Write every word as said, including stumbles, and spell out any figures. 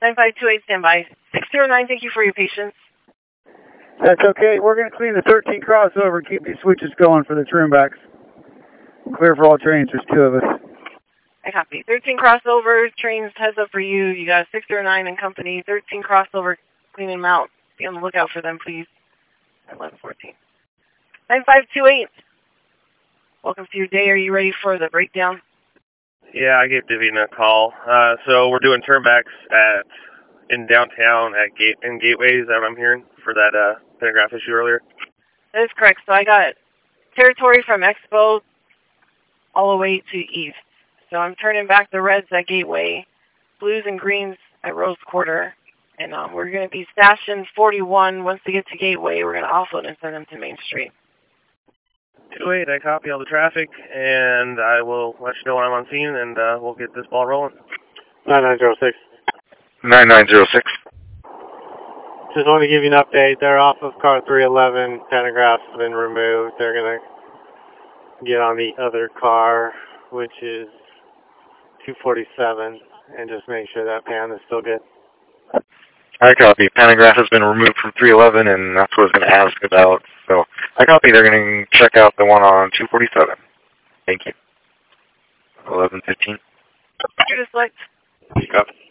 nine five two eight, stand by. six zero nine, thank you for your patience. That's okay. We're going to clean the thirteen crossover and keep these switches going for the trimbacks. Clear for all trains. There's two of us. I copy. thirteen crossover, trains, heads up for you. You got six zero nine in company. thirteen crossover, cleaning them out. Be on the lookout for them, please. eleven fourteen. nine five two eight. Welcome to your day. Are you ready for the breakdown? Yeah, I gave Vivian a call. Uh, so we're doing turnbacks at in downtown at gate in Gateway. Is that what I'm hearing for that uh, pantograph issue earlier? That is correct. So I got territory from Expo all the way to east. So I'm turning back the reds at Gateway, blues and greens at Rose Quarter, and um, we're going to be stashing forty-one. Once we get to Gateway, we're going to offload and send them to Main Street. two eight, I copy all the traffic, and I will let you know when I'm on scene, and uh, we'll get this ball rolling. nine nine zero six. nine nine zero six. Just want to give you an update. They're off of car three eleven. Pantograph's been removed. They're going to get on the other car, which is two forty-seven, and just make sure that pan is still good. I copy. Pantograph has been removed from three eleven, and that's what I was going to ask about. So I copy. They're going to check out the one on two forty-seven. Thank you. eleven fifteen. Just like. Copy.